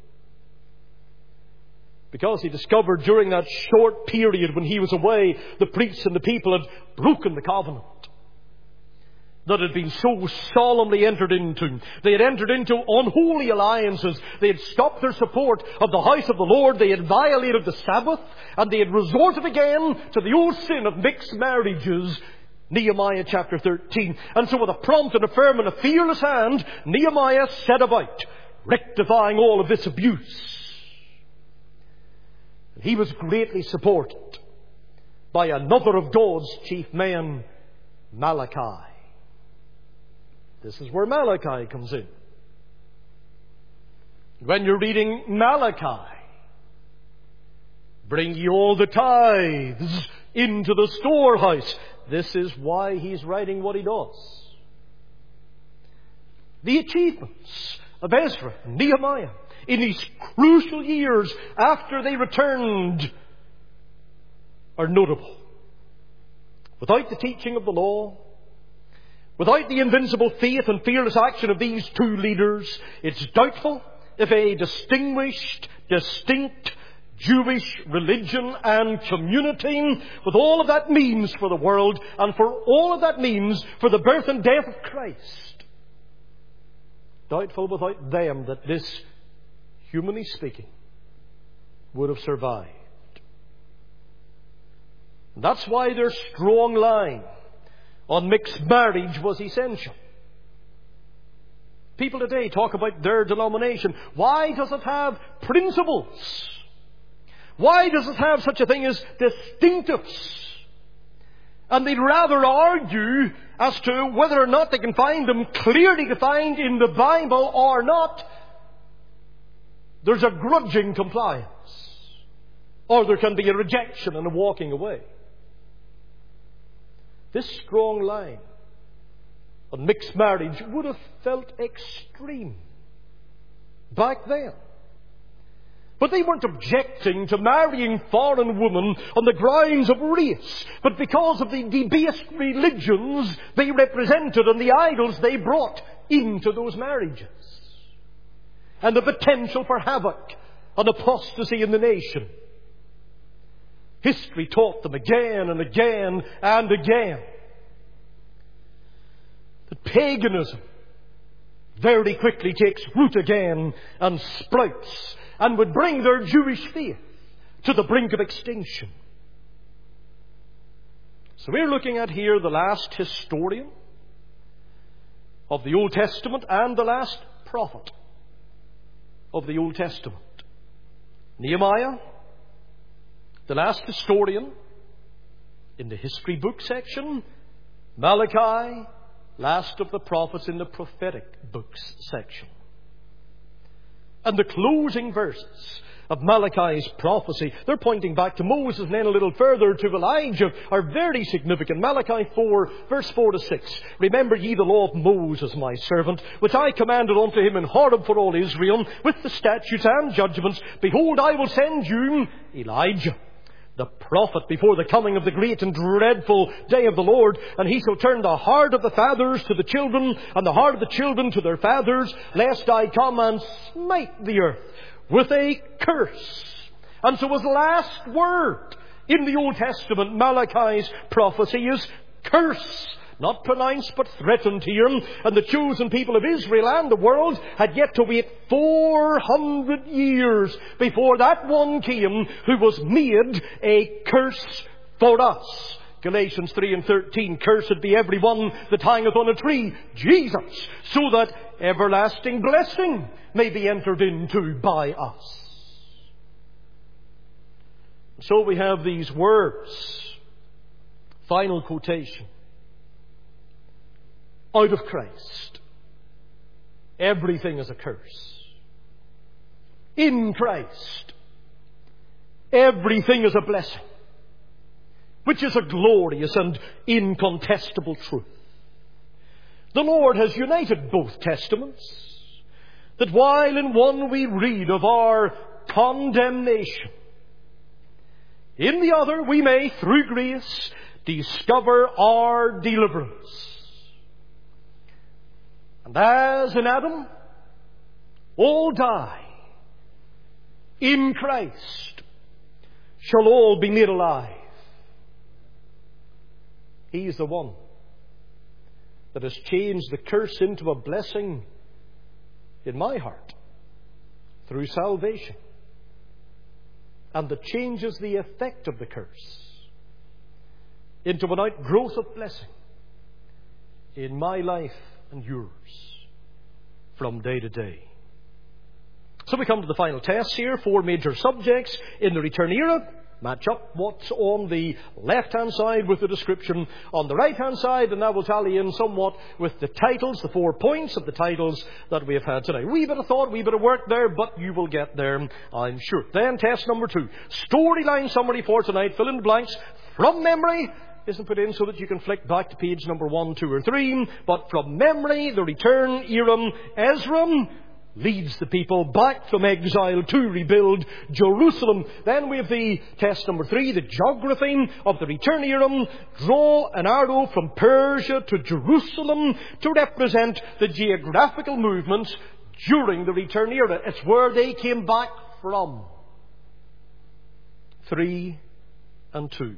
Because he discovered during that short period when he was away, the priests and the people had broken the covenant that had been so solemnly entered into. They had entered into unholy alliances. They had stopped their support of the house of the Lord. They had violated the Sabbath. And they had resorted again to the old sin of mixed marriages. Nehemiah chapter 13. And so with a prompt and a firm and a fearless hand, Nehemiah set about rectifying all of this abuse. He was greatly supported by another of God's chief men, Malachi. This is where Malachi comes in. When you're reading Malachi, bring ye all the tithes into the storehouse. This is why he's writing what he does. The achievements of Ezra and Nehemiah in these crucial years after they returned are notable. Without the teaching of the law, without the invincible faith and fearless action of these two leaders, it's doubtful if a distinguished, distinct Jewish religion and community, with all of that means for the world and for all of that means for the birth and death of Christ, doubtful without them that this, humanly speaking, would have survived. And that's why their strong line on mixed marriage was essential. People today talk about their denomination. Why does it have principles? Why does it have such a thing as distinctives? And they'd rather argue as to whether or not they can find them clearly defined in the Bible or not. There's a grudging compliance. Or there can be a rejection and a walking away. This strong line on mixed marriage would have felt extreme back then. But they weren't objecting to marrying foreign women on the grounds of race, but because of the debased religions they represented and the idols they brought into those marriages, and the potential for havoc and apostasy in the nation. History taught them again and again and again that paganism very quickly takes root again and sprouts and would bring their Jewish faith to the brink of extinction. So we're looking at here the last historian of the Old Testament and the last prophet of the Old Testament. Nehemiah, the last historian in the history book section. Malachi, last of the prophets in the prophetic books section. And the closing verses of Malachi's prophecy, they're pointing back to Moses and then a little further to Elijah, are very significant. Malachi 4, verse 4 to 6. Remember ye the law of Moses, my servant, which I commanded unto him in Horeb for all Israel, with the statutes and judgments. Behold, I will send you Elijah, the prophet, before the coming of the great and dreadful day of the Lord. And he shall turn the heart of the fathers to the children, and the heart of the children to their fathers, lest I come and smite the earth with a curse. And so his last word in the Old Testament, Malachi's prophecy, is curse. Not pronounced, but threatened here. And the chosen people of Israel and the world had yet to wait 400 years before that one came who was made a curse for us. Galatians 3 and 13, cursed be every one that hangeth on a tree, Jesus, so that everlasting blessing may be entered into by us. So we have these words, final quotation. Out of Christ, everything is a curse. In Christ, everything is a blessing, which is a glorious and incontestable truth. The Lord has united both testaments, that while in one we read of our condemnation, in the other we may, through grace, discover our deliverance. And as in Adam, all die, in Christ shall all be made alive. He is the one that has changed the curse into a blessing in my heart through salvation, and that changes the effect of the curse into an outgrowth of blessing in my life and yours from day to day. So we come to the final test here. 4 major subjects in the return era. Match up what's on the left-hand side with the description on the right-hand side, and that will tally in somewhat with the titles, the 4 points of the titles that we have had tonight. Wee bit of thought, wee bit of work there, but you will get there, I'm sure. Then test number 2. Storyline summary for tonight. Fill in the blanks from memory. Isn't put in so that you can flick back to page number 1, 2 or 3. But from memory, the return era, Ezra leads the people back from exile to rebuild Jerusalem. Then we have the test number 3, the geography of the return era. Draw an arrow from Persia to Jerusalem to represent the geographical movements during the return era. It's where they came back from. 3 and 2.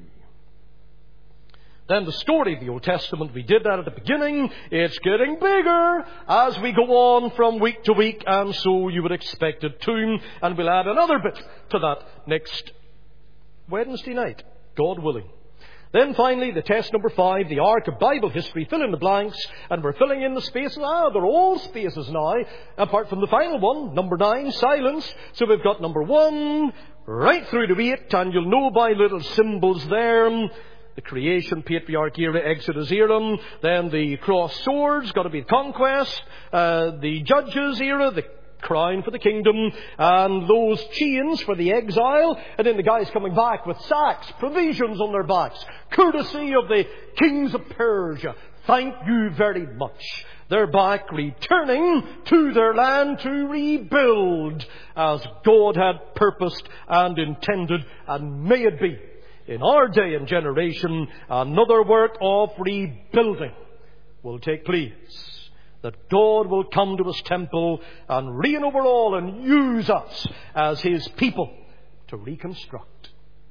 Then the story of the Old Testament, we did that at the beginning. It's getting bigger as we go on from week to week, and so you would expect it to. And we'll add another bit to that next Wednesday night, God willing. Then finally, the test number 5, the arc of Bible history. Fill in the blanks, and we're filling in the spaces. They're all spaces now, apart from the final one, number 9, silence. So we've got number 1 right through to 8, and you'll know by little symbols there. The creation, patriarch era, Exodus era. Then the cross swords, got to be the conquest. The judges era, the crown for the kingdom. And those chains for the exile. And then the guys coming back with sacks, provisions on their backs. Courtesy of the kings of Persia. Thank you very much. They're back returning to their land to rebuild as God had purposed and intended, and may it be. In our day and generation, another work of rebuilding will take place. That God will come to His temple and reign over all and use us as His people to reconstruct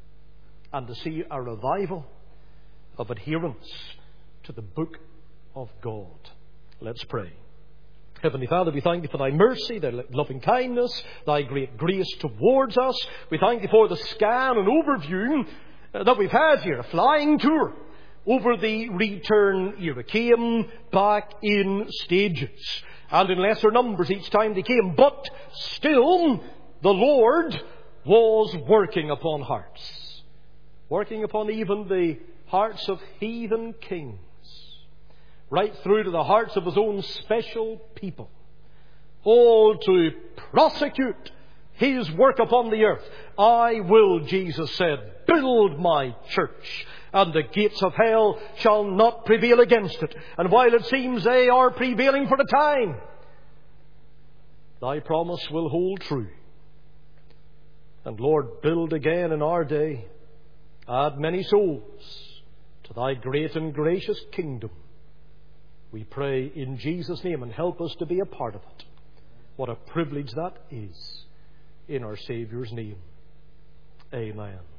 and to see a revival of adherence to the book of God. Let's pray. Heavenly Father, we thank Thee for Thy mercy, Thy loving kindness, Thy great grace towards us. We thank Thee for the scan and overview that we've had here, a flying tour over the return era. Came back in stages and in lesser numbers each time they came, but still the Lord was working upon hearts, working upon even the hearts of heathen kings, right through to the hearts of His own special people, all to prosecute His work upon the earth. I will, Jesus said, build my church, and the gates of hell shall not prevail against it. And while it seems they are prevailing for the time, Thy promise will hold true. And Lord, build again in our day. Add many souls to Thy great and gracious kingdom. We pray in Jesus' name, and help us to be a part of it. What a privilege that is. In our Saviour's name. Amen.